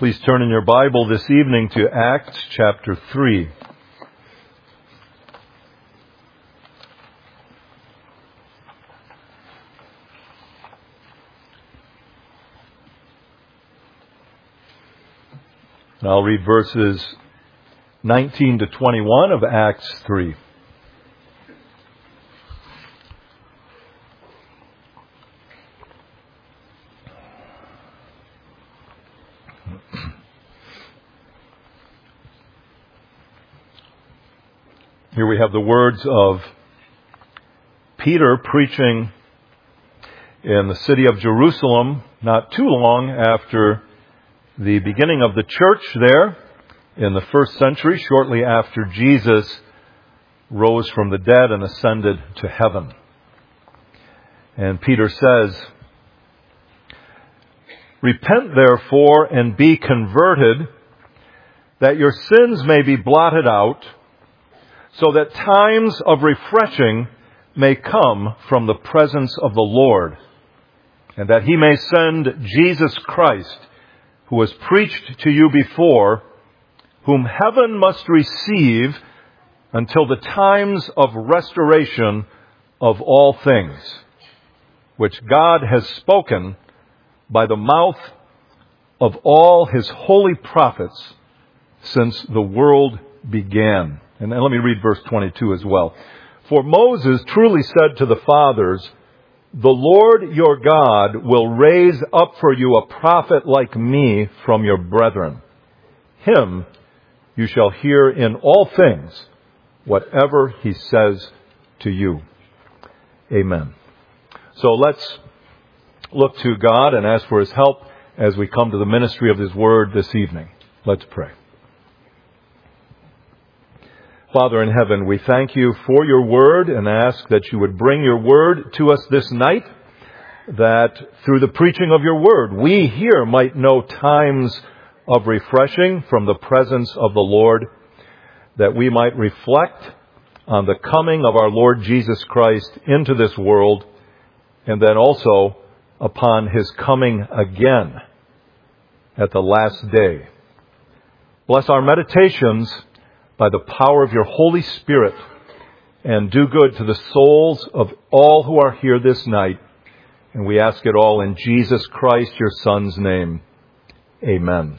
Please turn in your Bible this evening to Acts chapter 3. And I'll read verses 19 to 21 of Acts 3. Here we have the words of Peter preaching in the city of Jerusalem not too long after the beginning of the church there in the first century, shortly after Jesus rose from the dead and ascended to heaven. And Peter says, "Repent therefore and be converted, that your sins may be blotted out, so that times of refreshing may come from the presence of the Lord, and that he may send Jesus Christ, who was preached to you before, whom heaven must receive until the times of restoration of all things, which God has spoken by the mouth of all his holy prophets since the world began." And let me read verse 22 as well. "For Moses truly said to the fathers, 'The Lord your God will raise up for you a prophet like me from your brethren. Him you shall hear in all things, whatever he says to you.'" Amen. So let's look to God and ask for his help as we come to the ministry of his word this evening. Let's pray. Father in heaven, we thank you for your word and ask that you would bring your word to us this night, that through the preaching of your word, we here might know times of refreshing from the presence of the Lord, that we might reflect on the coming of our Lord Jesus Christ into this world, and then also upon his coming again at the last day. Bless our meditations by the power of your Holy Spirit, and do good to the souls of all who are here this night. And we ask it all in Jesus Christ, your Son's name. Amen.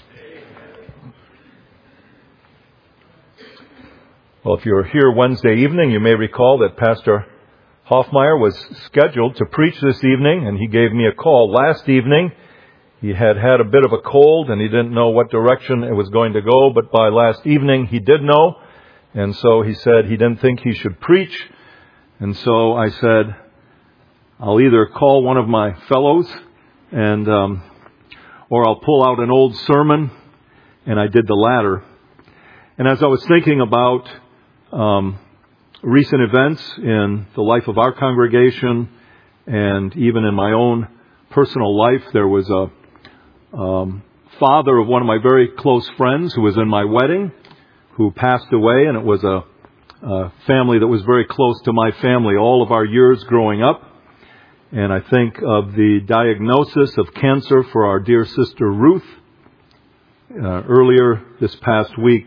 Well, if you were here Wednesday evening, you may recall that Pastor Hoffmeyer was scheduled to preach this evening, and he gave me a call last evening. He had a bit of a cold, and he didn't know what direction it was going to go, but by last evening he did know, and so he said he didn't think he should preach. And so I said, I'll either call one of my fellows, and or I'll pull out an old sermon, and I did the latter. And as I was thinking about recent events in the life of our congregation, and even in my own personal life, there was a father of one of my very close friends who was in my wedding, who passed away, and it was a family that was very close to my family all of our years growing up. And I think of the diagnosis of cancer for our dear sister Ruth earlier this past week.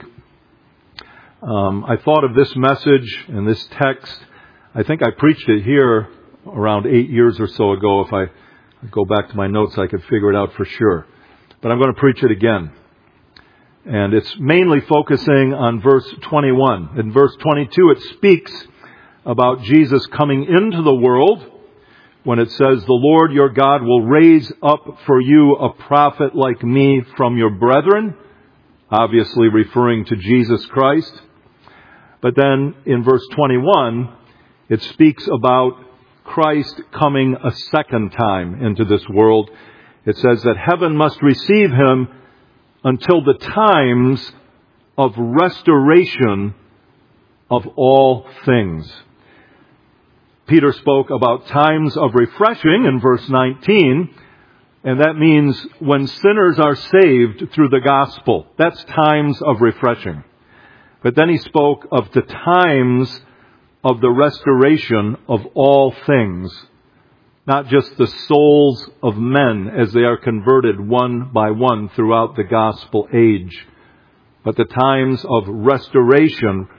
I thought of this message and this text. I think I preached it here around 8 years or so ago. If I go back to my notes, I could figure it out for sure. But I'm going to preach it again. And it's mainly focusing on verse 21. In verse 22, it speaks about Jesus coming into the world when it says, "The Lord your God will raise up for you a prophet like me from your brethren," obviously referring to Jesus Christ. But then in verse 21, it speaks about Christ coming a second time into this world. It says that heaven must receive him until the times of restoration of all things. Peter spoke about times of refreshing in verse 19, and that means when sinners are saved through the gospel. That's times of refreshing. But then he spoke of the times of the restoration of all things. not just the souls of men as they are converted one by one throughout the gospel age, but the times of restoration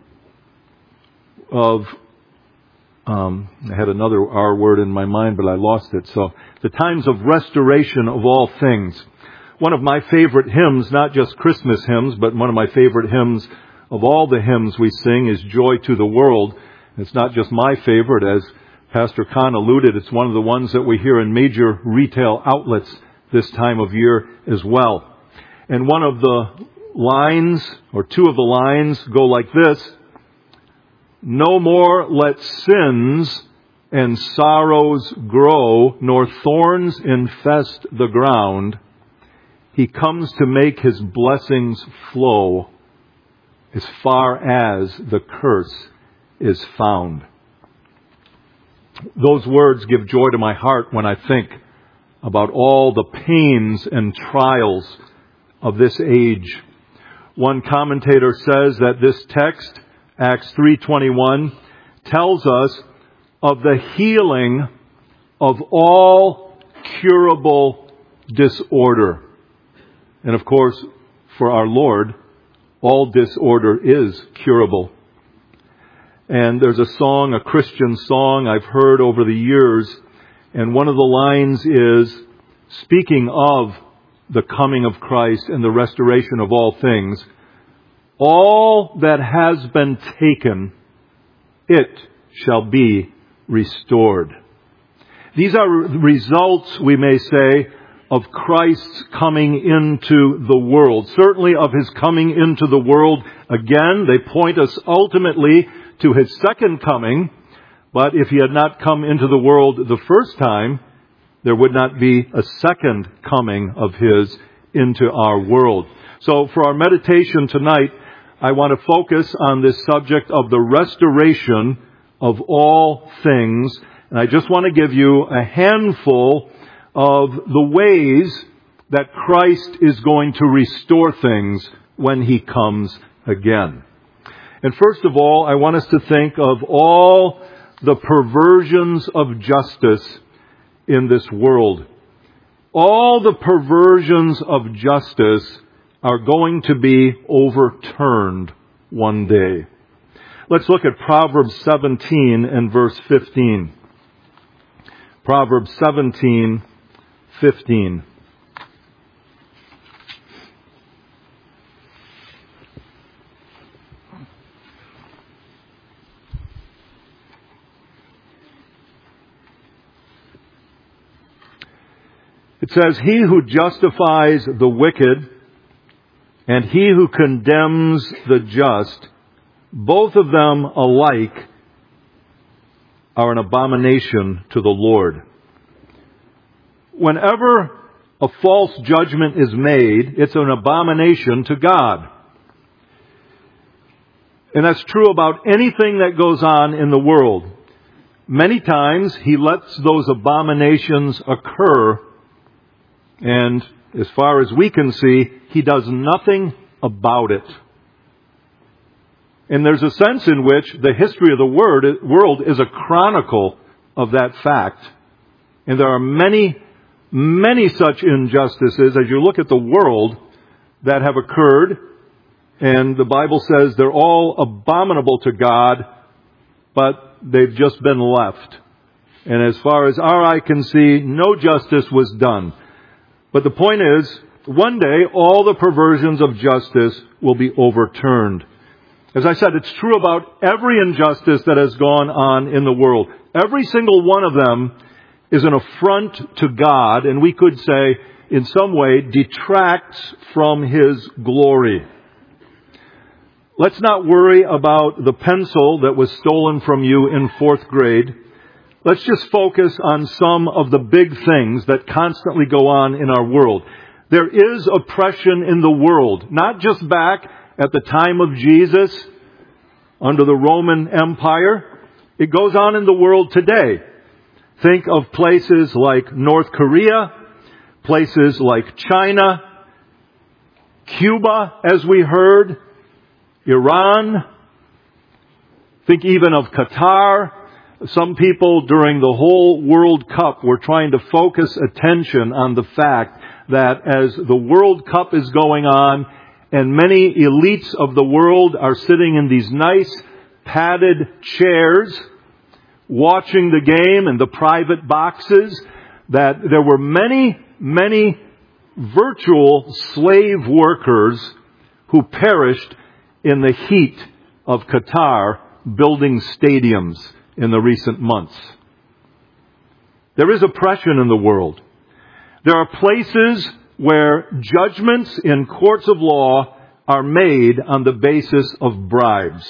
of, I had another R word in my mind, but I lost it. So the times of restoration of all things. One of my favorite hymns, not just Christmas hymns, but one of my favorite hymns of all the hymns we sing is Joy to the World. It's not just my favorite, as Pastor Kahn alluded, it's one of the ones that we hear in major retail outlets this time of year as well. And one of the lines, or two of the lines, go like this: "No more let sins and sorrows grow, nor thorns infest the ground. He comes to make His blessings flow as far as the curse is found." Those words give joy to my heart when I think about all the pains and trials of this age. One commentator says that this text, Acts 3:21, tells us of the healing of all curable disorder. And of course, for our Lord, all disorder is curable. And there's a song, a Christian song I've heard over the years, and one of the lines is, speaking of the coming of Christ and the restoration of all things, "All that has been taken, it shall be restored." These are results, we may say, of Christ's coming into the world. Certainly of His coming into the world again. They point us ultimately to His second coming. But if He had not come into the world the first time, there would not be a second coming of His into our world. So for our meditation tonight, I want to focus on this subject of the restoration of all things. And I just want to give you a handful of the ways that Christ is going to restore things when He comes again. And first of all, I want us to think of all the perversions of justice in this world. All the perversions of justice are going to be overturned one day. Let's look at Proverbs 17 and verse 15. Proverbs 17:15. It says, "He who justifies the wicked and he who condemns the just, both of them alike are an abomination to the Lord." Whenever a false judgment is made, it's an abomination to God. And that's true about anything that goes on in the world. Many times He lets those abominations occur, and as far as we can see, He does nothing about it. And there's a sense in which the history of the world is a chronicle of that fact. And there are many such injustices as you look at the world that have occurred. And the Bible says they're all abominable to God, but they've just been left. And as far as our eye can see, no justice was done. But the point is, one day all the perversions of justice will be overturned. As I said, it's true about every injustice that has gone on in the world. Every single one of them is an affront to God, and we could say, in some way, detracts from His glory. Let's not worry about the pencil that was stolen from you in 4th grade. Let's just focus on some of the big things that constantly go on in our world. There is oppression in the world, not just back at the time of Jesus under the Roman Empire. It goes on in the world today. Think of places like North Korea, places like China, Cuba, as we heard, Iran. Think even of Qatar. Some people during the whole World Cup were trying to focus attention on the fact that as the World Cup is going on and many elites of the world are sitting in these nice padded chairs watching the game in the private boxes, that there were many virtual slave workers who perished in the heat of Qatar building stadiums in the recent months. There is oppression in the world. There are places where judgments in courts of law are made on the basis of bribes.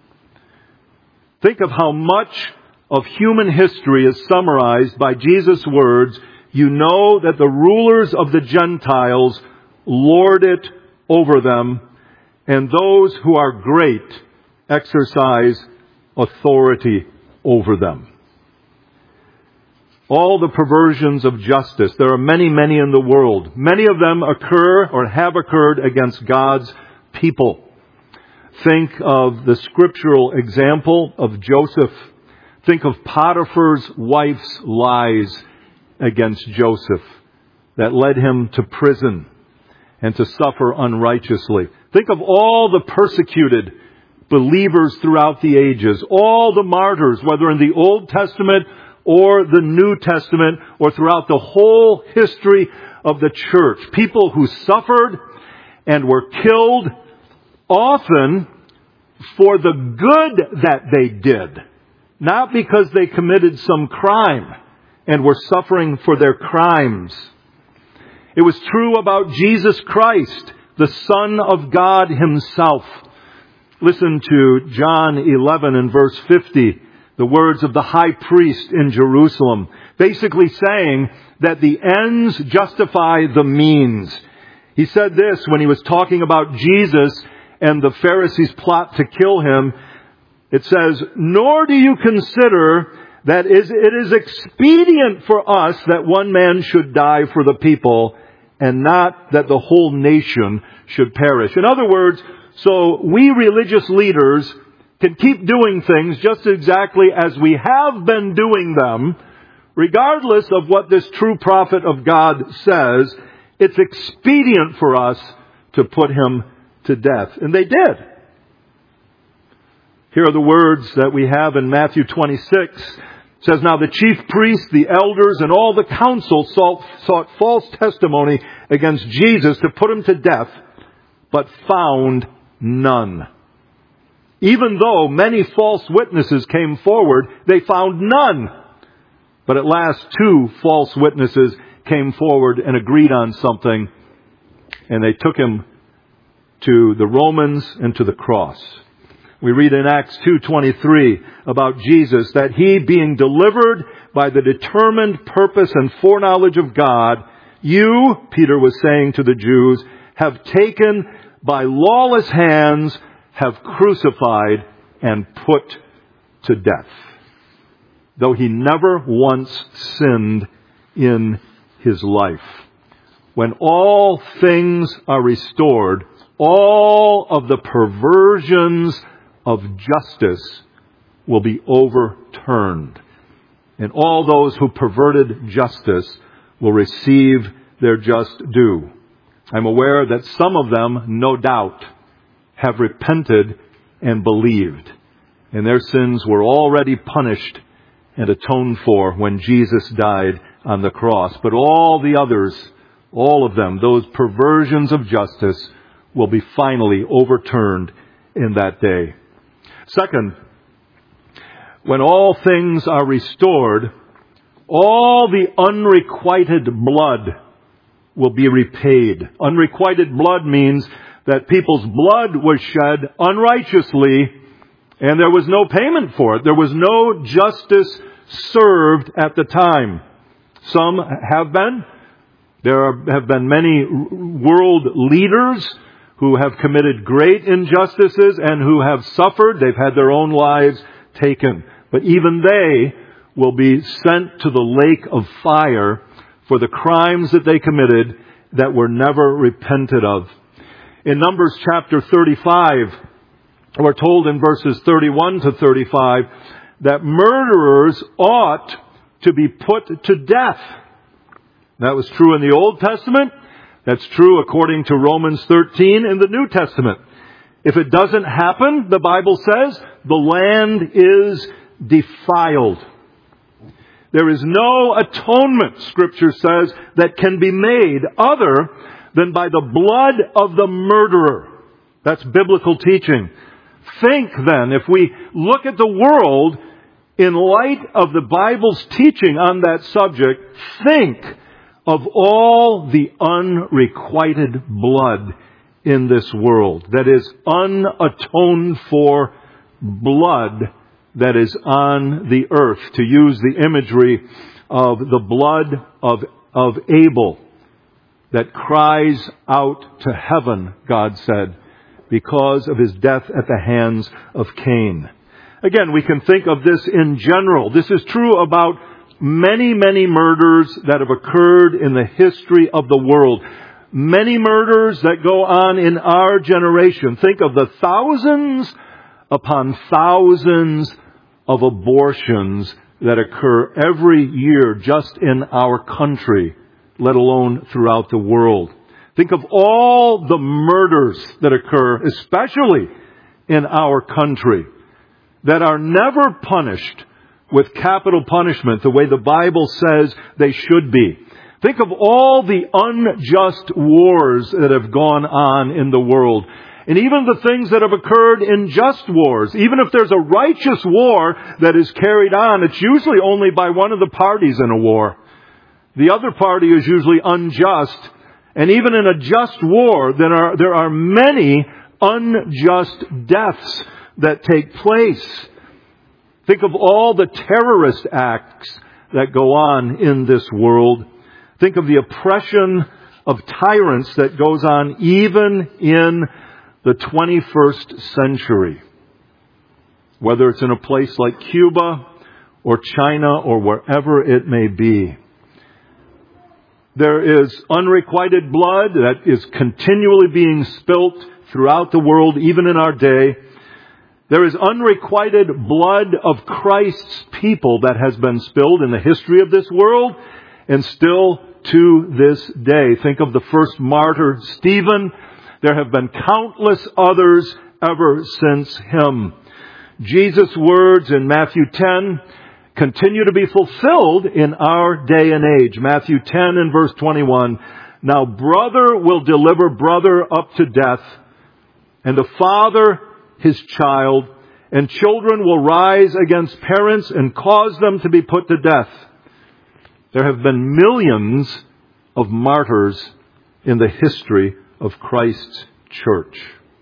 Think of how much of human history is summarized by Jesus' words, "You know that the rulers of the Gentiles lord it over them, and those who are great exercise authority over them." All the perversions of justice, there are many in the world. Many of them occur or have occurred against God's people. Think of the scriptural example of Joseph. Think of Potiphar's wife's lies against Joseph that led him to prison and to suffer unrighteously. Think of all the persecuted believers throughout the ages, all the martyrs, whether in the Old Testament or the New Testament or throughout the whole history of the church. People who suffered and were killed often for the good that they did, not because they committed some crime and were suffering for their crimes. It was true about Jesus Christ, the Son of God Himself. Listen to John 11 and verse 50, the words of the high priest in Jerusalem, basically saying that the ends justify the means. He said this when he was talking about Jesus and the Pharisees' plot to kill Him. It says, "Nor do you consider that it is expedient for us that one man should die for the people, and not that the whole nation should perish." In other words, so we religious leaders can keep doing things just exactly as we have been doing them, regardless of what this true prophet of God says. It's expedient for us to put Him to death. And they did. Here are the words that we have in Matthew 26. It says, "Now the chief priests, the elders, and all the council sought false testimony against Jesus to put Him to death, but found none. Even though many false witnesses came forward, they found none. But at last 2 false witnesses came forward and agreed on something, and they took Him to the Romans and to the cross." We read in Acts 2:23 about Jesus that He, being delivered by the determined purpose and foreknowledge of God, you, Peter was saying to the Jews, have taken by lawless hands, have crucified and put to death. Though He never once sinned in His life. When all things are restored, all of the perversions of justice will be overturned. And all those who perverted justice will receive their just due. I'm aware that some of them, no doubt, have repented and believed. And their sins were already punished and atoned for when Jesus died on the cross. But all the others, all of them, those perversions of justice, will be finally overturned in that day. Second, when all things are restored, all the unrequited blood will be repaid. Unrequited blood means that people's blood was shed unrighteously and there was no payment for it. There was no justice served at the time. Some have been. There have been many world leaders who have committed great injustices and who have suffered. They've had their own lives taken. But even they will be sent to the lake of fire for the crimes that they committed that were never repented of. In Numbers chapter 35, we're told in verses 31 to 35 that murderers ought to be put to death. That was true in the Old Testament. That's true according to Romans 13 in the New Testament. If it doesn't happen, the Bible says, the land is defiled. There is no atonement, Scripture says, that can be made other than by the blood of the murderer. That's biblical teaching. Think then, if we look at the world in light of the Bible's teaching on that subject, think of all the unrequited blood in this world. That is unatoned for blood that is on the earth. To use the imagery of the blood of Abel that cries out to heaven, God said, because of his death at the hands of Cain. Again, we can think of this in general. This is true about many, many murders that have occurred in the history of the world. Many murders that go on in our generation. Think of the thousands upon thousands of abortions that occur every year just in our country, let alone throughout the world. Think of all the murders that occur, especially in our country, that are never punished with capital punishment the way the Bible says they should be. Think of all the unjust wars that have gone on in the world. And even the things that have occurred in just wars. Even if there's a righteous war that is carried on, it's usually only by one of the parties in a war. The other party is usually unjust. And even in a just war, there are many unjust deaths that take place. Think of all the terrorist acts that go on in this world. Think of the oppression of tyrants that goes on even in the 21st century. Whether it's in a place like Cuba or China or wherever it may be. There is unrequited blood that is continually being spilt throughout the world, even in our day. There is unrequited blood of Christ's people that has been spilled in the history of this world and still to this day. Think of the first martyr, Stephen. There have been countless others ever since him. Jesus' words in Matthew 10 continue to be fulfilled in our day and age. Matthew 10 and verse 21. Now brother will deliver brother up to death, and the father his child, and children will rise against parents and cause them to be put to death. There have been millions of martyrs in the history of Christ's church.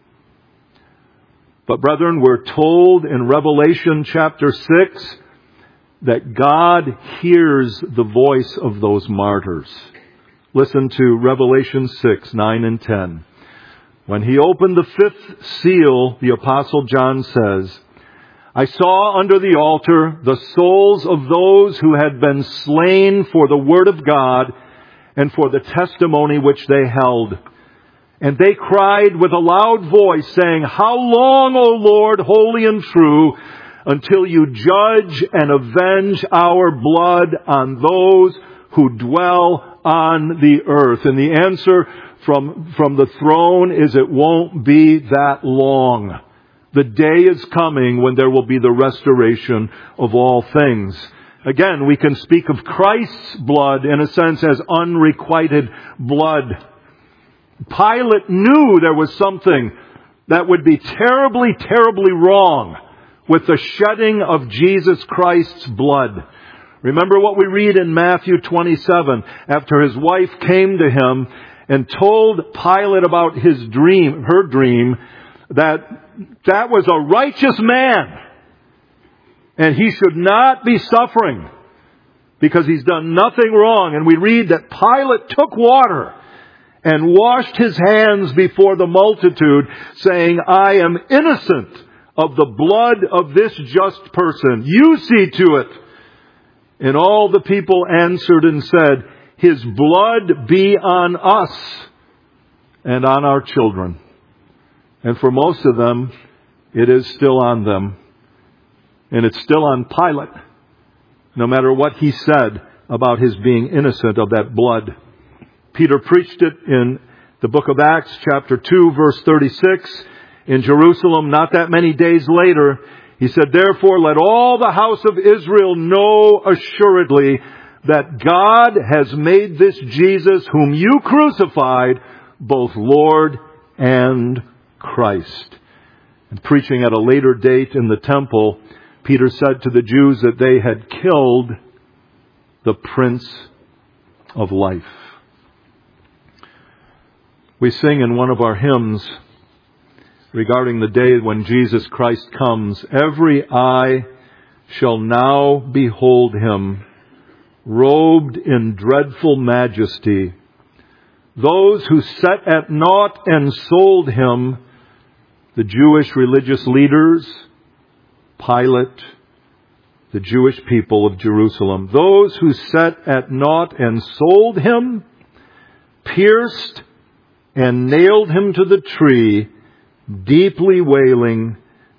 But brethren, we're told in Revelation chapter 6 that God hears the voice of those martyrs. Listen to Revelation 6, 9 and 10. When he opened the fifth seal, the Apostle John says, I saw under the altar the souls of those who had been slain for the word of God and for the testimony which they held. And they cried with a loud voice, saying, How long, O Lord, holy and true, until you judge and avenge our blood on those who dwell on the earth? And the answer from the throne is it won't be that long. The day is coming when there will be the restoration of all things. Again, we can speak of Christ's blood in a sense as unrequited blood. Pilate knew there was something that would be terribly, terribly wrong with the shedding of Jesus Christ's blood. Remember what we read in Matthew 27, after his wife came to him and told Pilate about her dream, that was a righteous man. And he should not be suffering because he's done nothing wrong. And we read that Pilate took water and washed his hands before the multitude, saying, I am innocent of the blood of this just person. You see to it. And all the people answered and said, His blood be on us and on our children. And for most of them, it is still on them. And it's still on Pilate, no matter what he said about his being innocent of that blood. Peter preached it in the book of Acts, chapter 2, verse 36, in Jerusalem, not that many days later. He said, "Therefore let all the house of Israel know assuredly that God has made this Jesus, whom you crucified, both Lord and Christ." And preaching at a later date in the temple, Peter said to the Jews that they had killed the Prince of Life. We sing in one of our hymns regarding the day when Jesus Christ comes, "Every eye shall now behold him, robed in dreadful majesty. Those who set at naught and sold him, the Jewish religious leaders, Pilate, the Jewish people of Jerusalem. Those who set at naught and sold him, pierced and nailed him to the tree, deeply wailing,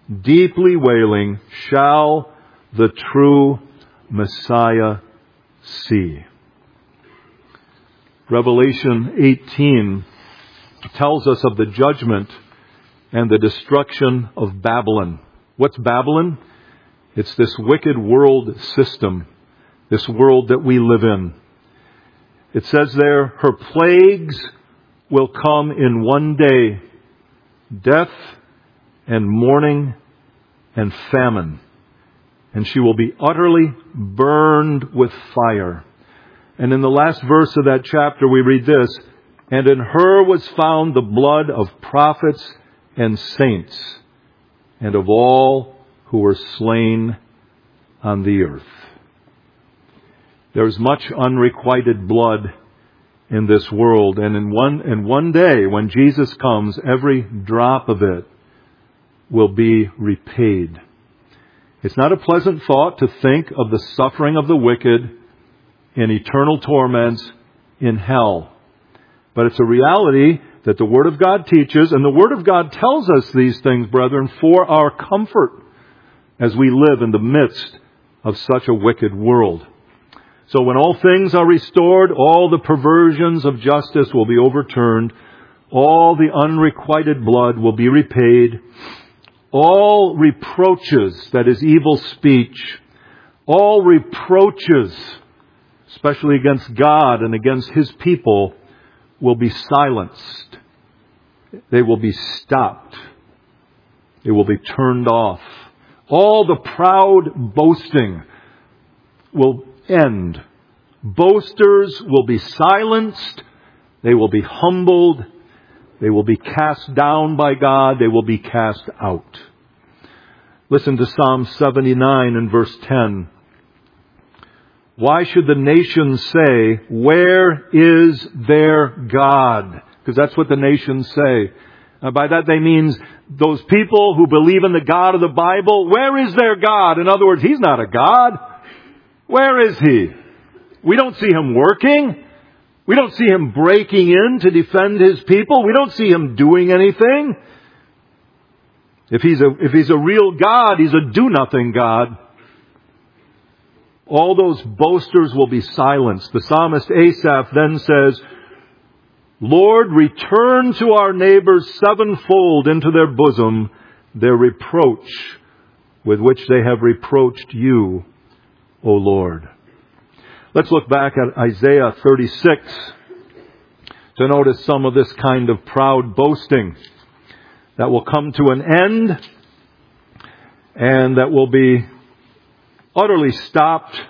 shall the true Messiah see." Revelation 18 tells us of the judgment and the destruction of Babylon. What's Babylon? It's this wicked world system, this world that we live in. It says there, "Her plagues will come in one day, death and mourning and famine, and she will be utterly burned with fire." And in the last verse of that chapter we read this, "And in her was found the blood of prophets and saints, and of all who were slain on the earth." There's much unrequited blood in this world, and in one day when Jesus comes, every drop of it will be repaid. It's not a pleasant thought to think of the suffering of the wicked in eternal torments in hell. But it's a reality that the Word of God teaches, and the Word of God tells us these things, brethren, for our comfort as we live in the midst of such a wicked world. So when all things are restored, all the perversions of justice will be overturned, all the unrequited blood will be repaid, all reproaches, that is evil speech, all reproaches, especially against God and against His people, will be silenced. They will be stopped. They will be turned off. All the proud boasting will end. Boasters will be silenced. They will be humbled. They will be cast down by God. They will be cast out. Listen to Psalm 79 and verse 10. "Why should the nations say, 'Where is their God?'" Because that's what the nations say. By that they mean those people who believe in the God of the Bible. Where is their God? In other words, He's not a God. Where is He? We don't see Him working. We don't see Him breaking in to defend His people. We don't see Him doing anything. If He's a real God, He's a do-nothing God. All those boasters will be silenced. The psalmist Asaph then says, "Lord, return to our neighbors sevenfold into their bosom their reproach with which they have reproached you, O Lord." Let's look back at Isaiah 36 to notice some of this kind of proud boasting that will come to an end and that will be utterly stopped,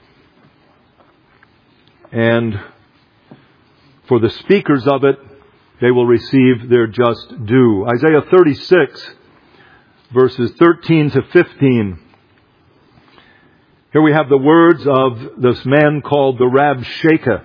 and for the speakers of it, they will receive their just due. Isaiah 36, verses 13 to 15. Here we have the words of this man called the Rabshakeh.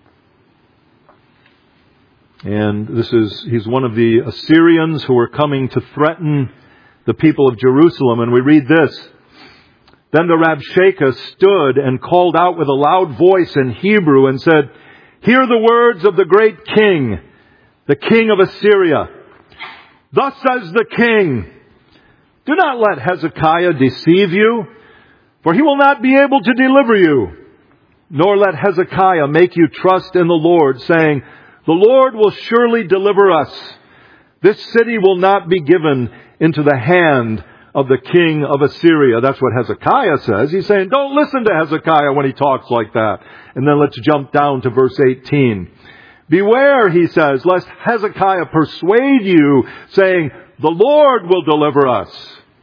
And he's one of the Assyrians who were coming to threaten the people of Jerusalem. And we read this. "Then the Rabshakeh stood and called out with a loud voice in Hebrew and said, 'Hear the words of the great king, the king of Assyria. Thus says the king, Do not let Hezekiah deceive you, for he will not be able to deliver you. Nor let Hezekiah make you trust in the Lord, saying, the Lord will surely deliver us. This city will not be given into the hand of the king of Assyria. That's what Hezekiah says. He's saying, don't listen to Hezekiah when he talks like that. And then let's jump down to verse 18. Beware, he says, lest Hezekiah persuade you, saying, the Lord will deliver us.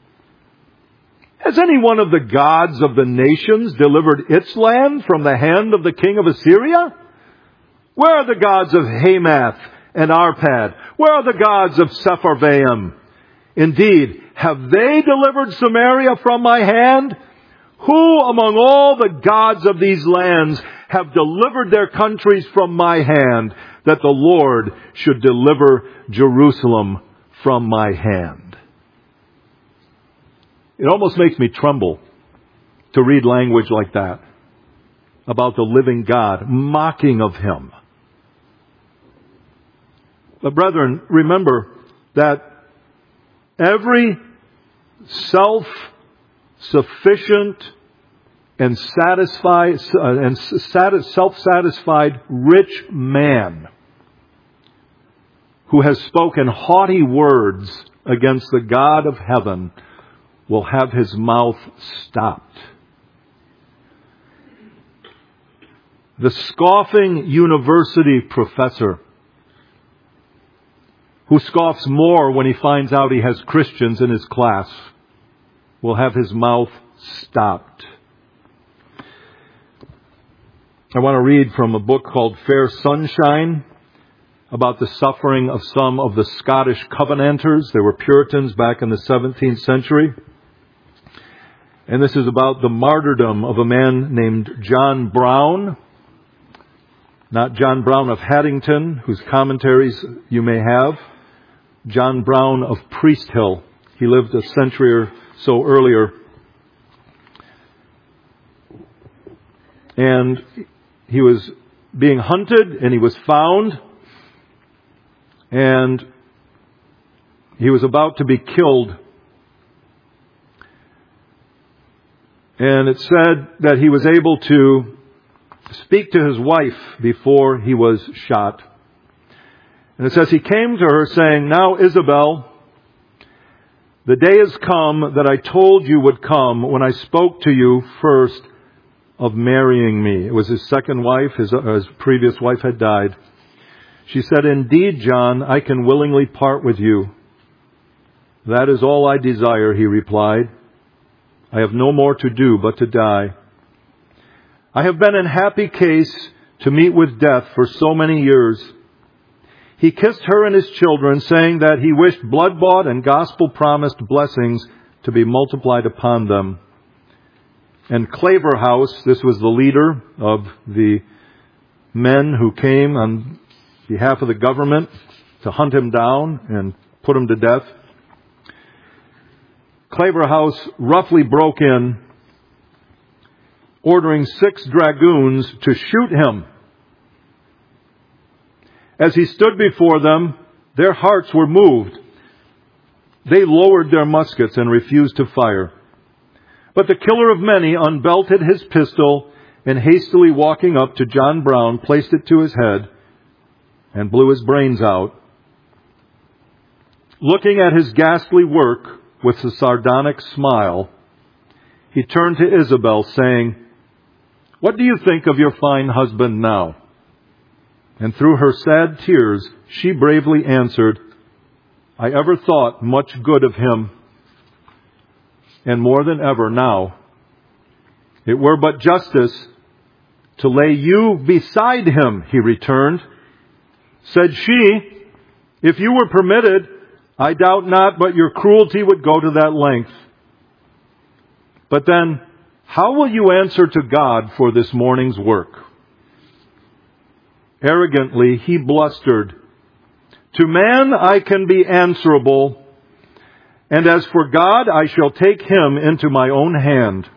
Has any one of the gods of the nations delivered its land from the hand of the king of Assyria? Where are the gods of Hamath and Arpad? Where are the gods of Sepharvaim? Indeed, have they delivered Samaria from my hand? Who among all the gods of these lands have delivered their countries from my hand, that the Lord should deliver Jerusalem from my hand? It almost makes me tremble to read language like that about the living God, mocking of Him. But brethren, remember that every self-sufficient and self-satisfied rich man who has spoken haughty words against the God of heaven will have his mouth stopped. The scoffing university professor who scoffs more when he finds out he has Christians in his class will have his mouth stopped. I want to read from a book called Fair Sunshine about the suffering of some of the Scottish Covenanters. They were Puritans back in the 17th century. And this is about the martyrdom of a man named John Brown. Not John Brown of Haddington, whose commentaries you may have. John Brown of Priest Hill. He lived a century or so earlier. And he was being hunted, and he was found. And he was about to be killed. And it said that he was able to speak to his wife before he was shot. And it says he came to her saying, now, Isabel, the day has come that I told you would come when I spoke to you first of marrying me. It was his second wife. His previous wife had died. She said, indeed, John, I can willingly part with you. That is all I desire, he replied. I have no more to do but to die. I have been in happy case to meet with death for so many years. He kissed her and his children, saying that he wished blood-bought and gospel-promised blessings to be multiplied upon them. And Claverhouse, this was the leader of the men who came on behalf of the government to hunt him down and put him to death. Claverhouse roughly broke in, ordering 6 dragoons to shoot him. As he stood before them, their hearts were moved. They lowered their muskets and refused to fire. But the killer of many unbelted his pistol and hastily walking up to John Brown, placed it to his head and blew his brains out. Looking at his ghastly work with a sardonic smile, he turned to Isabel, saying, what do you think of your fine husband now? And through her sad tears, she bravely answered, I ever thought much good of him, and more than ever now. It were but justice to lay you beside him, he returned. Said she, if you were permitted, I doubt not but your cruelty would go to that length. But then, how will you answer to God for this morning's work? Arrogantly, he blustered, to man I can be answerable, and as for God, I shall take him into my own hand.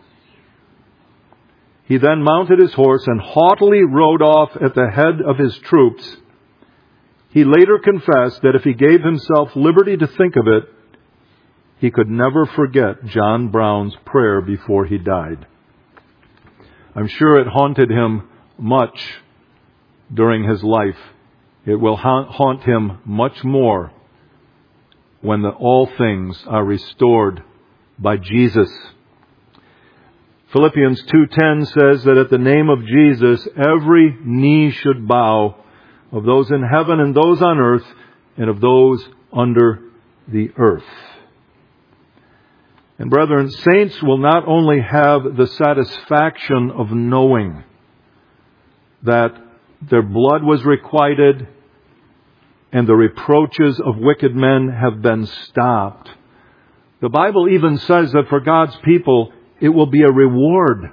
He then mounted his horse and haughtily rode off at the head of his troops. He later confessed that if he gave himself liberty to think of it, he could never forget John Brown's prayer before he died. I'm sure it haunted him much during his life. It will haunt him much more when all things are restored by Jesus. Philippians 2:10 says that at the name of Jesus, every knee should bow, of those in heaven and those on earth and of those under the earth. And brethren, saints will not only have the satisfaction of knowing that their blood was requited and the reproaches of wicked men have been stopped. The Bible even says that for God's people, it will be a reward.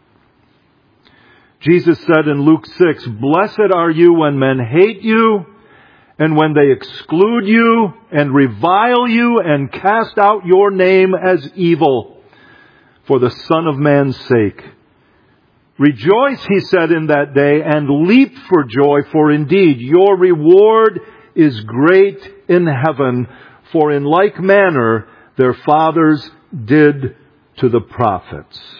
Jesus said in Luke 6, "Blessed are you when men hate you, and when they exclude you, and revile you, and cast out your name as evil, for the Son of Man's sake. Rejoice," he said, "in that day, and leap for joy, for indeed your reward is great in heaven, for in like manner their fathers did to the prophets."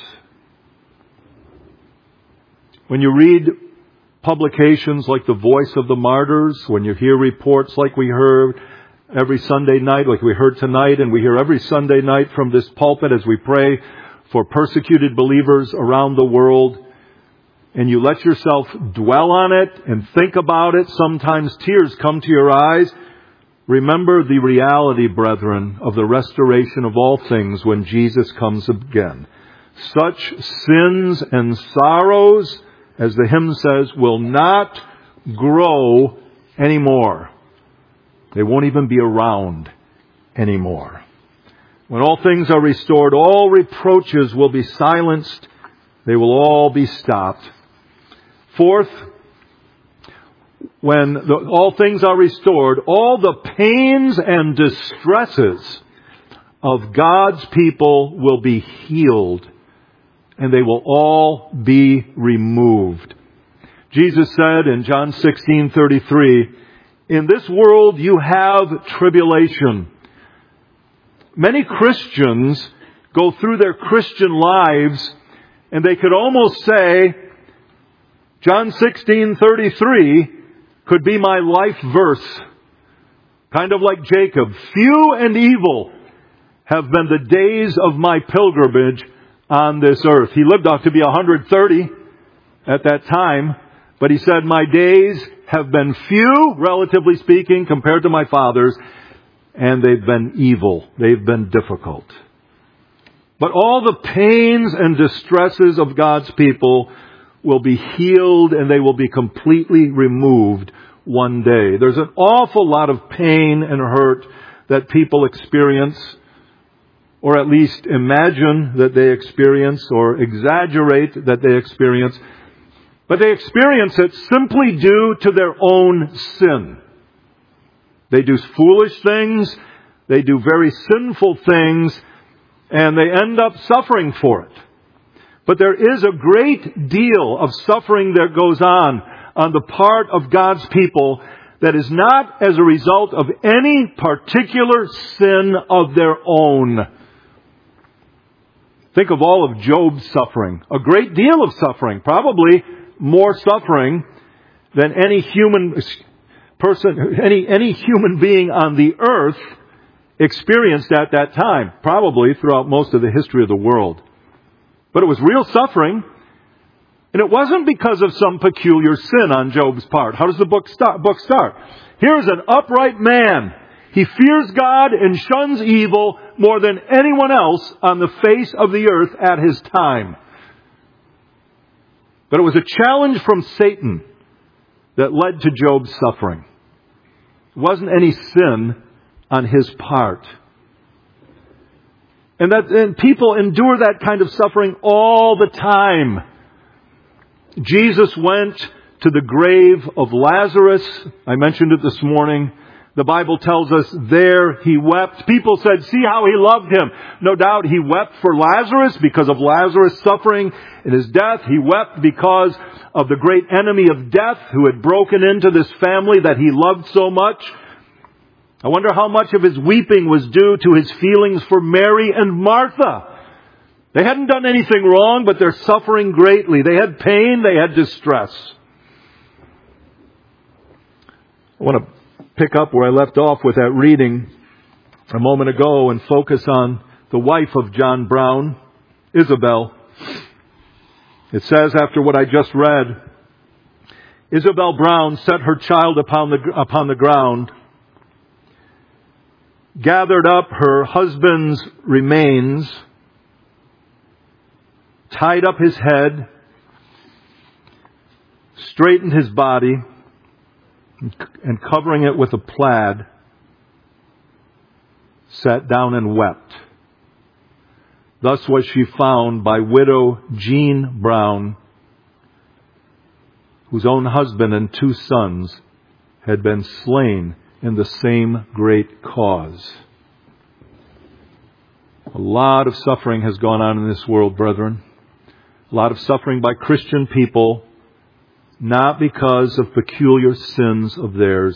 When you read publications like The Voice of the Martyrs, when you hear reports like we heard every Sunday night, like we heard tonight, and we hear every Sunday night from this pulpit as we pray for persecuted believers around the world, and you let yourself dwell on it and think about it, sometimes tears come to your eyes. Remember the reality, brethren, of the restoration of all things when Jesus comes again. Such sins and sorrows, as the hymn says, will not grow anymore. They won't even be around anymore. When all things are restored, all reproaches will be silenced. They will all be stopped. Fourth, when all things are restored, all the pains and distresses of God's people will be healed, and they will all be removed. Jesus said in John 16:33, "In this world you have tribulation." Many Christians go through their Christian lives, and they could almost say, John 16:33 could be my life verse. Kind of like Jacob. "Few and evil have been the days of my pilgrimage on this earth." He lived out to be 130 at that time, but he said, "My days have been few, relatively speaking, compared to my father's, and they've been evil. They've been difficult." But all the pains and distresses of God's people will be healed, and they will be completely removed one day. There's an awful lot of pain and hurt that people experience, or at least imagine that they experience, or exaggerate that they experience. But they experience it simply due to their own sin. They do foolish things, they do very sinful things, and they end up suffering for it. But there is a great deal of suffering that goes on the part of God's people that is not as a result of any particular sin of their own. Think of all of Job's suffering. A great deal of suffering. Probably more suffering than any human person, any human being on the earth experienced at that time. Probably throughout most of the history of the world. But it was real suffering. And it wasn't because of some peculiar sin on Job's part. How does the book start? Here's an upright man. He fears God and shuns evil more than anyone else on the face of the earth at his time. But it was a challenge from Satan that led to Job's suffering. It wasn't any sin on his part. And people endure that kind of suffering all the time. Jesus went to the grave of Lazarus. I mentioned it this morning. The Bible tells us there he wept. People said, "See how he loved him." No doubt he wept for Lazarus because of Lazarus' suffering in his death. He wept because of the great enemy of death who had broken into this family that he loved so much. I wonder how much of his weeping was due to his feelings for Mary and Martha. They hadn't done anything wrong, but they're suffering greatly. They had pain, they had distress. I want to pick up where I left off with that reading a moment ago and focus on the wife of John Brown, Isabel. It says, after what I just read, Isabel Brown set her child upon the ground, gathered up her husband's remains, tied up his head, straightened his body, and covering it with a plaid, sat down and wept. Thus was she found by widow Jean Brown, whose own husband and 2 sons had been slain in the same great cause. A lot of suffering has gone on in this world, brethren. A lot of suffering by Christian people, not because of peculiar sins of theirs.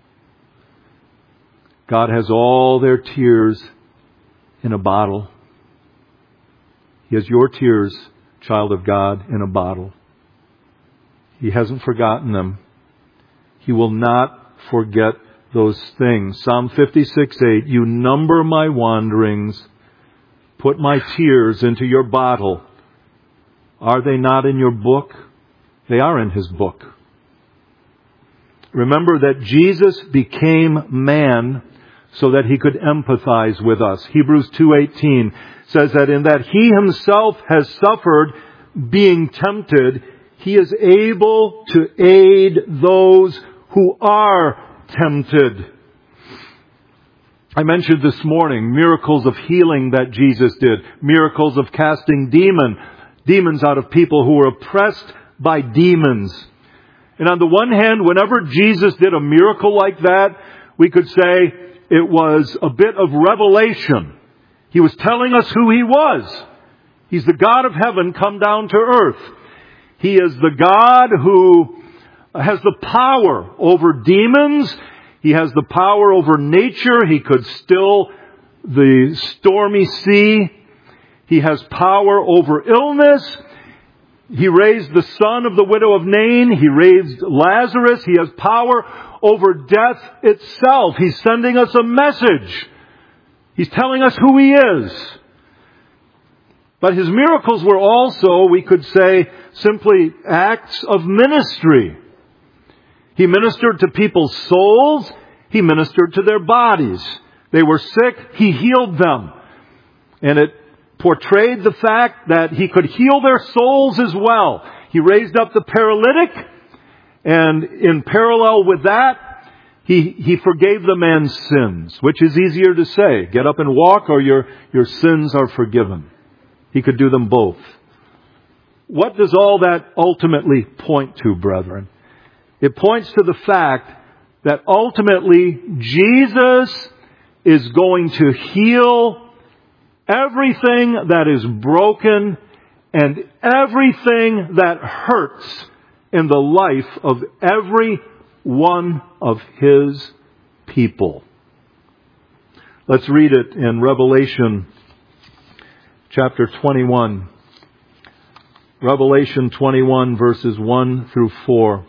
God has all their tears in a bottle. He has your tears, child of God, in a bottle. He hasn't forgotten them. He will not forget those things. Psalm 56:8, you number my wanderings. Put my tears into your bottle. Are they not in your book? They are in His book. Remember that Jesus became man so that He could empathize with us. Hebrews 2:18 says that in that He Himself has suffered being tempted, He is able to aid those who are tempted. I mentioned this morning miracles of healing that Jesus did. Miracles of casting demons out of people who were oppressed by demons. And on the one hand, whenever Jesus did a miracle like that, we could say it was a bit of revelation. He was telling us who He was. He's the God of heaven come down to earth. He is the God who has the power over demons. He has the power over nature. He could still the stormy sea. He has power over illness. He raised the son of the widow of Nain. He raised Lazarus. He has power over death itself. He's sending us a message. He's telling us who He is. But His miracles were also, we could say, simply acts of ministry. He ministered to people's souls. He ministered to their bodies. They were sick. He healed them. And it portrayed the fact that He could heal their souls as well. He raised up the paralytic, and in parallel with that, He forgave the man's sins, which is easier to say. Get up and walk, or your sins are forgiven. He could do them both. What does all that ultimately point to, brethren? It points to the fact that ultimately Jesus is going to heal everything that is broken and everything that hurts in the life of every one of His people. Let's read it in Revelation chapter 21. Revelation 21 verses 1 through 4.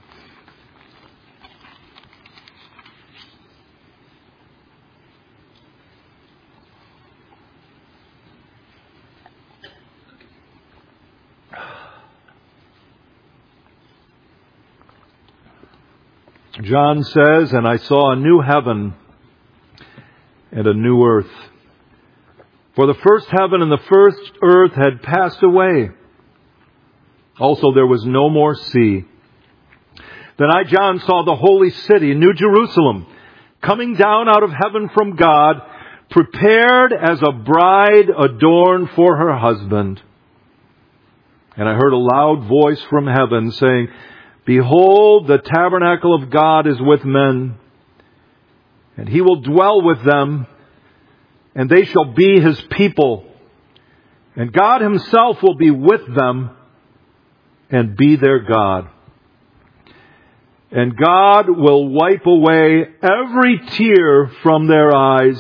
John says, and I saw a new heaven and a new earth. For the first heaven and the first earth had passed away. Also there was no more sea. Then I, John, saw the holy city, New Jerusalem, coming down out of heaven from God, prepared as a bride adorned for her husband. And I heard a loud voice from heaven saying, Behold, the tabernacle of God is with men, and He will dwell with them, and they shall be His people. And God Himself will be with them and be their God. And God will wipe away every tear from their eyes.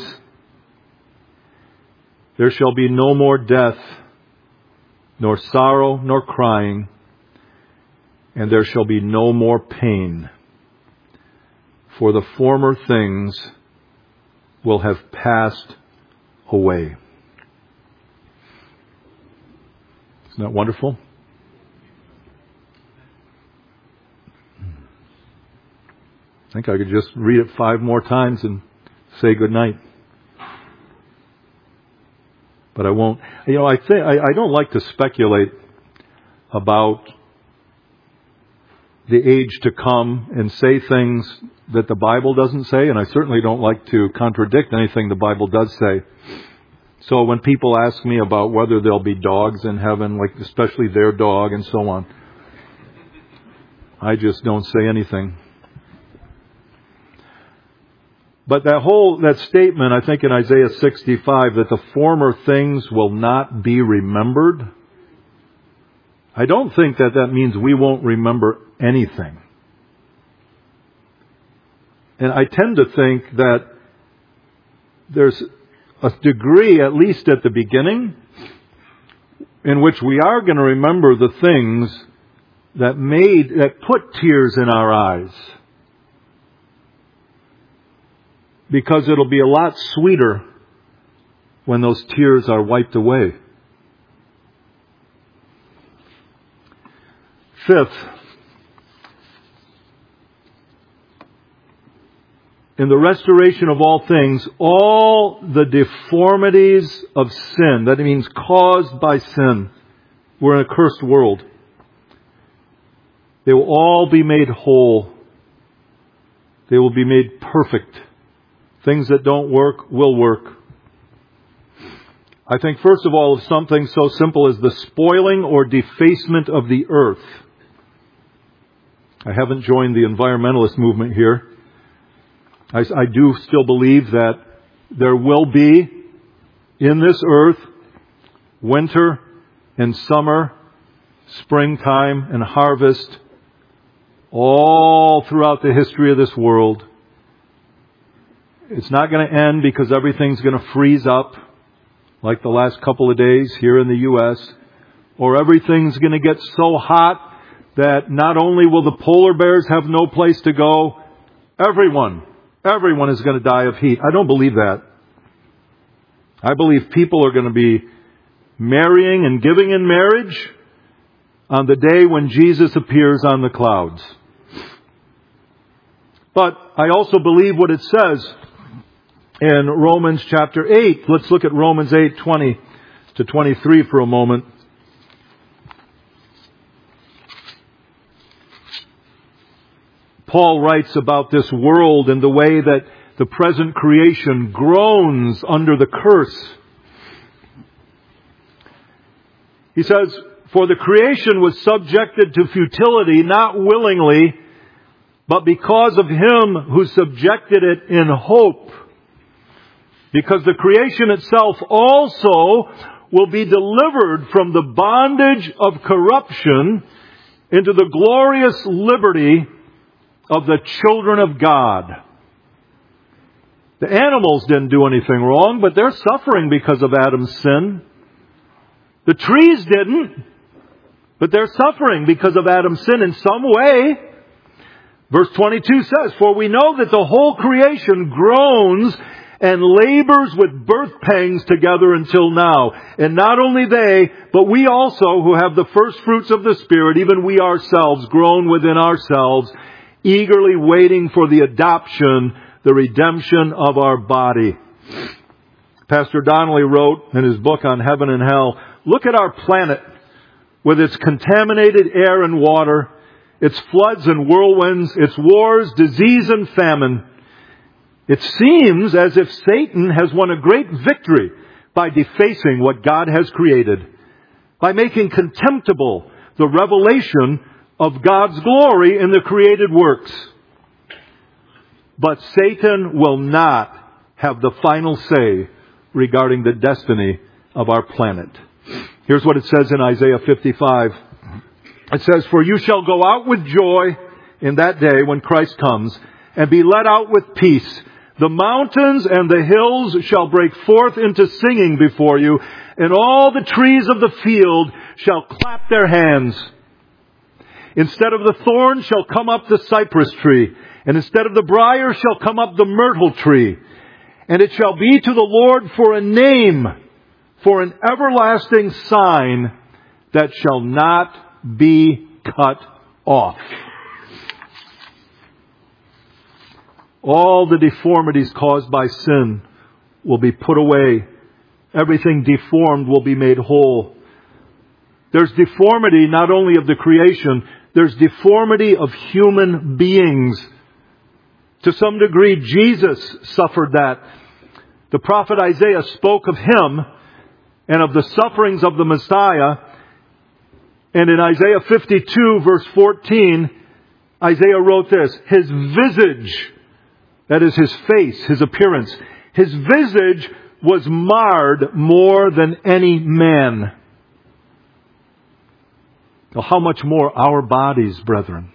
There shall be no more death, nor sorrow, nor crying, and there shall be no more pain. For the former things will have passed away. Isn't that wonderful? I think I could just read it 5 more times and say good night. But I won't. I don't like to speculate about the age to come and say things that the Bible doesn't say, and I certainly don't like to contradict anything the Bible does say. So when people ask me about whether there'll be dogs in heaven, like especially their dog and so on, I just don't say anything. But that statement, I think in Isaiah 65, that the former things will not be remembered, I don't think that means we won't remember anything. And I tend to think that there's a degree, at least at the beginning, in which we are going to remember the things that put tears in our eyes. Because it'll be a lot sweeter when those tears are wiped away. Fifth, in the restoration of all things, all the deformities of sin, that means caused by sin, we're in a cursed world, they will all be made whole. They will be made perfect. Things that don't work will work. I think, first of all, of something so simple as the spoiling or defacement of the earth. I haven't joined the environmentalist movement here. I do still believe that there will be in this earth winter and summer, springtime and harvest, all throughout the history of this world. It's not going to end because everything's going to freeze up like the last couple of days here in the U.S. Or everything's going to get so hot that not only will the polar bears have no place to go, everyone is going to die of heat. I don't believe that. I believe people are going to be marrying and giving in marriage on the day when Jesus appears on the clouds. But I also believe what it says in Romans chapter 8. Let's look at Romans 8:20 to 23 for a moment. Paul writes about this world and the way that the present creation groans under the curse. He says, "For the creation was subjected to futility, not willingly, but because of Him who subjected it in hope. Because the creation itself also will be delivered from the bondage of corruption into the glorious liberty of the children of God." The animals didn't do anything wrong, but they're suffering because of Adam's sin. The trees didn't, but they're suffering because of Adam's sin in some way. Verse 22 says, "For we know that the whole creation groans and labors with birth pangs together until now. And not only they, but we also who have the first fruits of the Spirit, even we ourselves, groan within ourselves, eagerly waiting for the adoption, the redemption of our body." Pastor Donnelly wrote in his book on heaven and hell, "Look at our planet with its contaminated air and water, its floods and whirlwinds, its wars, disease and famine. It seems as if Satan has won a great victory by defacing what God has created, by making contemptible the revelation of God's glory in the created works. But Satan will not have the final say regarding the destiny of our planet." Here's what it says in Isaiah 55. It says, "For you shall go out with joy in that day when Christ comes, and be led out with peace. The mountains and the hills shall break forth into singing before you, and all the trees of the field shall clap their hands. Instead of the thorn shall come up the cypress tree, and instead of the briar shall come up the myrtle tree. And it shall be to the Lord for a name, for an everlasting sign that shall not be cut off. All the deformities caused by sin will be put away. Everything deformed will be made whole. There's deformity not only of the creation, there's deformity of human beings. To some degree, Jesus suffered that. The prophet Isaiah spoke of Him and of the sufferings of the Messiah. And in Isaiah 52, verse 14, Isaiah wrote this: His visage, that is His face, His appearance, His visage was marred more than any man. Well, how much more our bodies, brethren?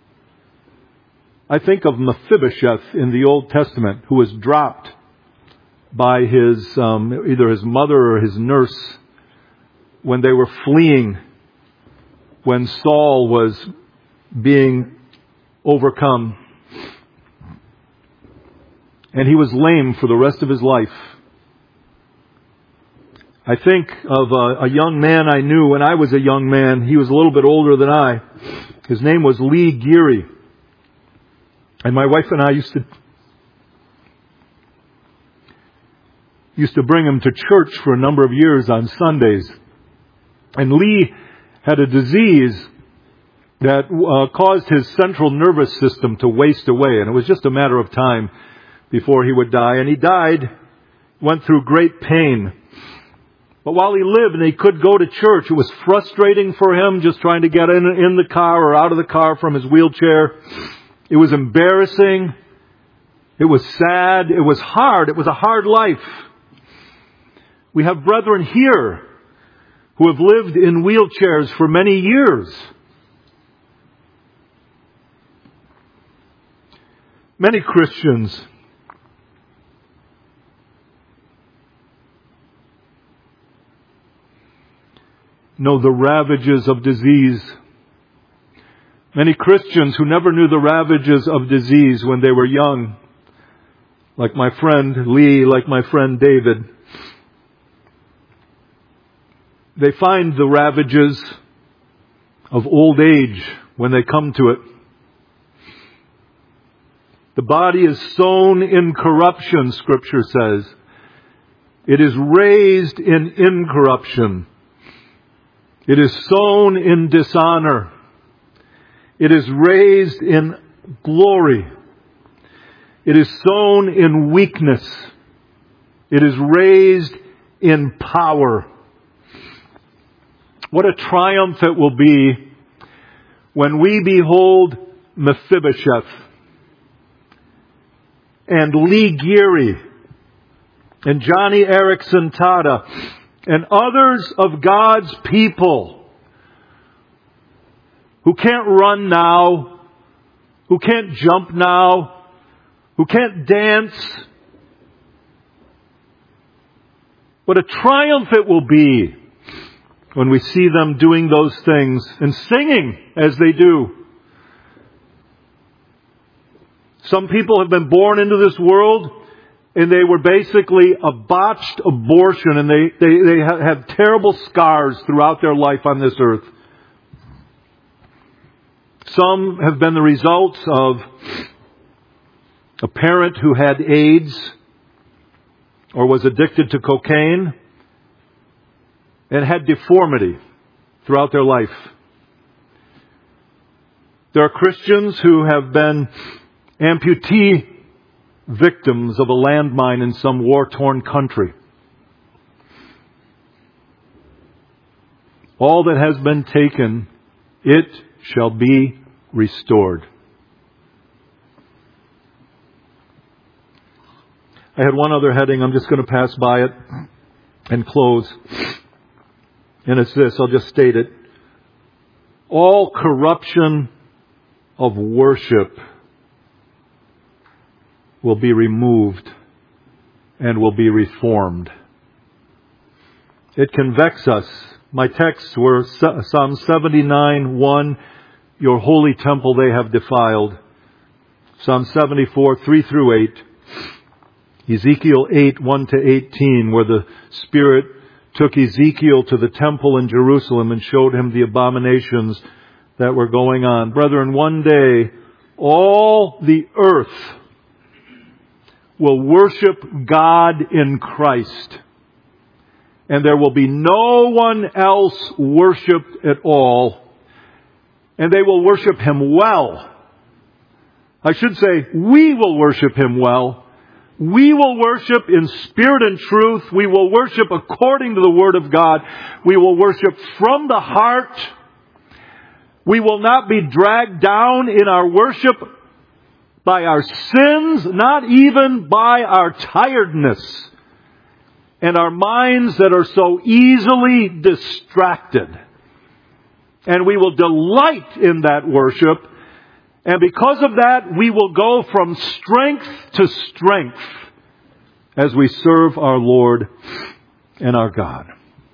I think of Mephibosheth in the Old Testament, who was dropped by his either his mother or his nurse when they were fleeing, when Saul was being overcome. And he was lame for the rest of his life. I think of a young man I knew when I was a young man. He was a little bit older than I. His name was Lee Geary. And my wife and I used to bring him to church for a number of years on Sundays. And Lee had a disease that caused his central nervous system to waste away. And it was just a matter of time before he would die. And he died, went through great pain. But while he lived and he could go to church, it was frustrating for him just trying to get in the car or out of the car from his wheelchair. It was embarrassing. It was sad. It was hard. It was a hard life. We have brethren here who have lived in wheelchairs for many years. Many Christians know the ravages of disease. Many Christians who never knew the ravages of disease when they were young, like my friend Lee, like my friend David, they find the ravages of old age when they come to it. The body is sown in corruption, Scripture says. It is raised in incorruption. It is sown in dishonor. It is raised in glory. It is sown in weakness. It is raised in power. What a triumph it will be when we behold Mephibosheth and Lee Geary and Johnny Erickson Tada and others of God's people who can't run now, who can't jump now, who can't dance. What a triumph it will be when we see them doing those things and singing as they do. Some people have been born into this world and they were basically a botched abortion, and they have terrible scars throughout their life on this earth. Some have been the results of a parent who had AIDS or was addicted to cocaine and had deformity throughout their life. There are Christians who have been amputee victims of a landmine in some war-torn country. All that has been taken, it shall be restored. I had one other heading. I'm just going to pass by it and close. And it's this. I'll just state it. All corruption of worship will be removed and will be reformed. It can vex us. My texts were Psalm 79:1, your holy temple they have defiled. Psalm 74, 3 through 8. Ezekiel 8, 1 to 18, where the Spirit took Ezekiel to the temple in Jerusalem and showed him the abominations that were going on. Brethren, one day, all the earth will worship God in Christ. And there will be no one else worshipped at all. And they will worship Him well. I should say, we will worship Him well. We will worship in spirit and truth. We will worship according to the Word of God. We will worship from the heart. We will not be dragged down in our worship by our sins, not even by our tiredness and our minds that are so easily distracted. And we will delight in that worship. And because of that, we will go from strength to strength as we serve our Lord and our God.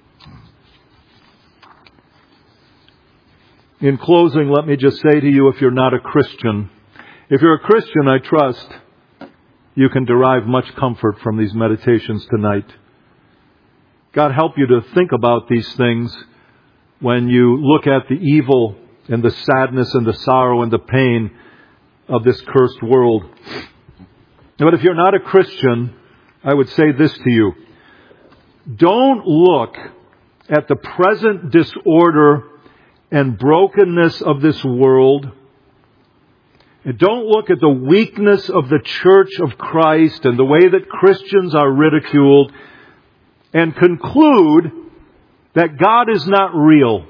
In closing, let me just say to you, if you're not a Christian, if you're a Christian, I trust you can derive much comfort from these meditations tonight. God help you to think about these things when you look at the evil and the sadness and the sorrow and the pain of this cursed world. But if you're not a Christian, I would say this to you. Don't look at the present disorder and brokenness of this world. And don't look at the weakness of the Church of Christ and the way that Christians are ridiculed and conclude that God is not real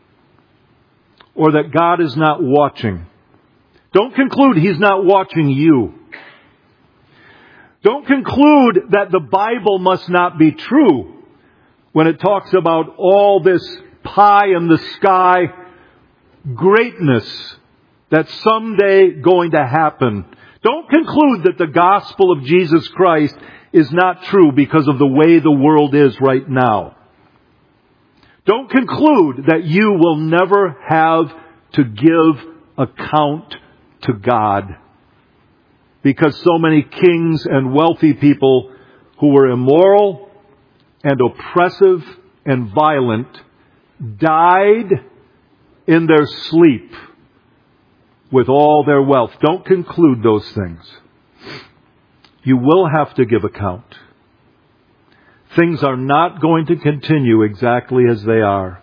or that God is not watching. Don't conclude He's not watching you. Don't conclude that the Bible must not be true when it talks about all this pie in the sky greatness that's someday going to happen. Don't conclude that the gospel of Jesus Christ is not true because of the way the world is right now. Don't conclude that you will never have to give account to God because so many kings and wealthy people who were immoral and oppressive and violent died in their sleep with all their wealth. Don't conclude those things. You will have to give account. Things are not going to continue exactly as they are.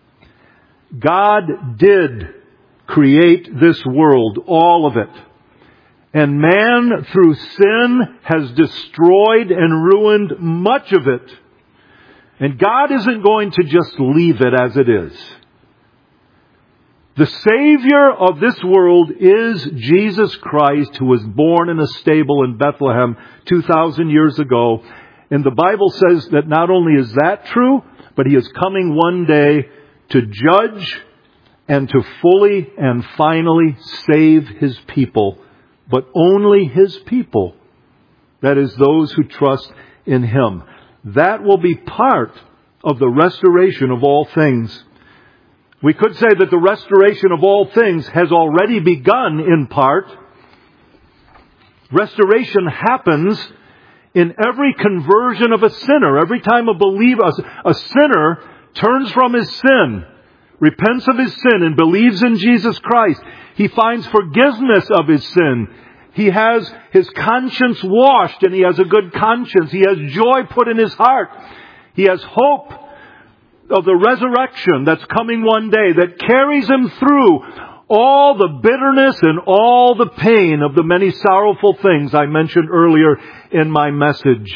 God did create this world, all of it. And man, through sin, has destroyed and ruined much of it. And God isn't going to just leave it as it is. The Savior of this world is Jesus Christ, who was born in a stable in Bethlehem 2,000 years ago. And the Bible says that not only is that true, but He is coming one day to judge and to fully and finally save His people. But only His people. That is, those who trust in Him. That will be part of the restoration of all things. We could say that the restoration of all things has already begun in part. Restoration happens in every conversion of a sinner. Every time a sinner turns from his sin, repents of his sin and believes in Jesus Christ, he finds forgiveness of his sin. He has his conscience washed and he has a good conscience. He has joy put in his heart. He has hope of the resurrection that's coming one day that carries him through all the bitterness and all the pain of the many sorrowful things I mentioned earlier in my message.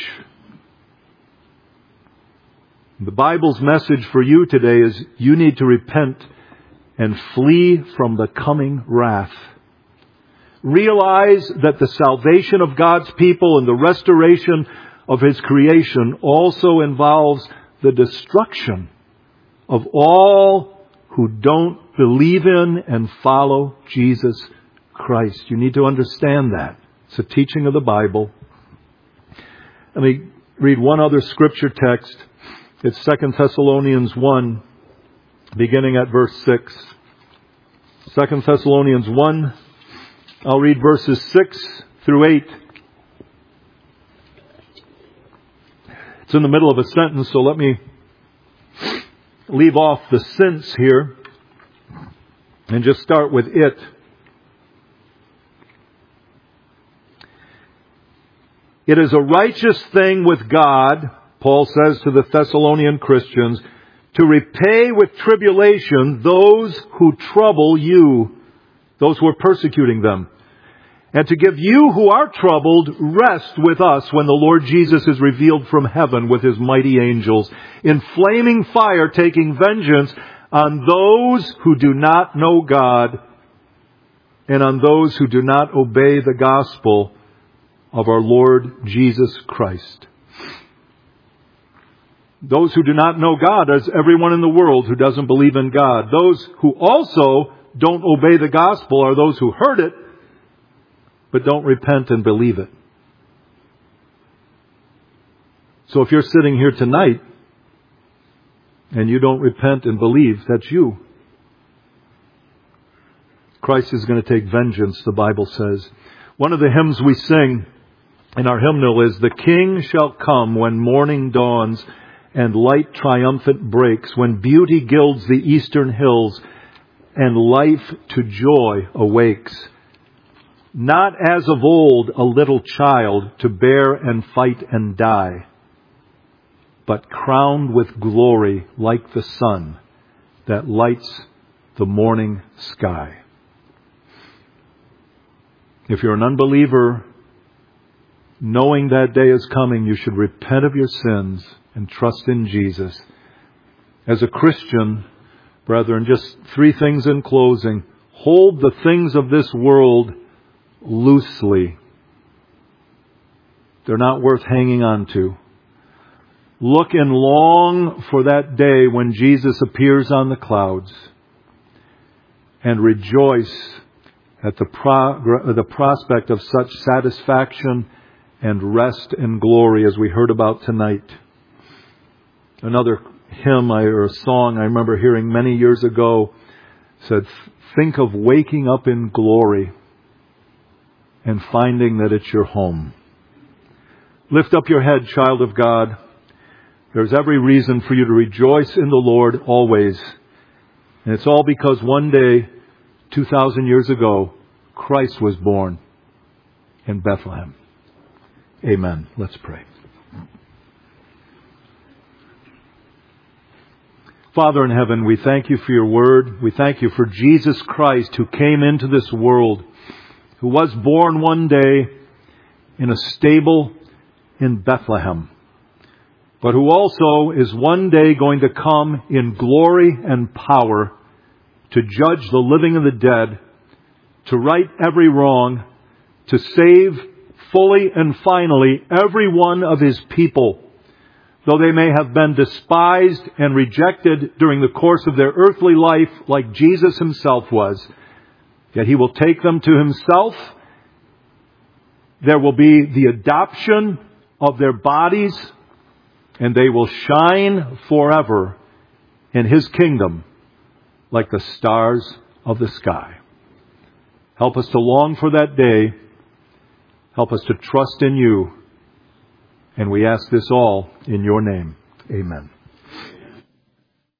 The Bible's message for you today is you need to repent and flee from the coming wrath. Realize that the salvation of God's people and the restoration of His creation also involves the destruction of all who don't believe in and follow Jesus Christ. You need to understand that. It's a teaching of the Bible. Let me read one other scripture text. It's 2 Thessalonians 1, beginning at verse 6. 2 Thessalonians 1, I'll read verses 6 through 8. It's in the middle of a sentence, so let me leave off the since here and just start with it. It is a righteous thing with God, Paul says to the Thessalonian Christians, to repay with tribulation those who trouble you, those who are persecuting them, and to give you who are troubled rest with us when the Lord Jesus is revealed from heaven with His mighty angels, in flaming fire taking vengeance on those who do not know God and on those who do not obey the gospel of our Lord Jesus Christ. Those who do not know God is everyone in the world who doesn't believe in God. Those who also don't obey the gospel are those who heard it, but don't repent and believe it. So if you're sitting here tonight and you don't repent and believe, that's you. Christ is going to take vengeance, the Bible says. One of the hymns we sing in our hymnal is, "The King shall come when morning dawns and light triumphant breaks, when beauty gilds the eastern hills and life to joy awakes. Not as of old a little child to bear and fight and die, but crowned with glory like the sun that lights the morning sky." If you're an unbeliever, knowing that day is coming, you should repent of your sins and trust in Jesus. As a Christian, brethren, just 3 things in closing. Hold the things of this world loosely. They're not worth hanging on to. Look and long for that day when Jesus appears on the clouds, and rejoice at the prospect of such satisfaction and rest and glory as we heard about tonight. Another hymn or a song I remember hearing many years ago said, "Think of waking up in glory and finding that it's your home." Lift up your head, child of God. There's every reason for you to rejoice in the Lord always. And it's all because one day, 2,000 years ago, Christ was born in Bethlehem. Amen. Let's pray. Father in heaven, we thank you for your word. We thank you for Jesus Christ, who came into this world, who was born one day in a stable in Bethlehem, but who also is one day going to come in glory and power to judge the living and the dead, to right every wrong, to save fully and finally every one of His people, though they may have been despised and rejected during the course of their earthly life like Jesus Himself was. Yet He will take them to Himself. There will be the adoption of their bodies, and they will shine forever in His kingdom like the stars of the sky. Help us to long for that day. Help us to trust in you. And we ask this all in your name. Amen.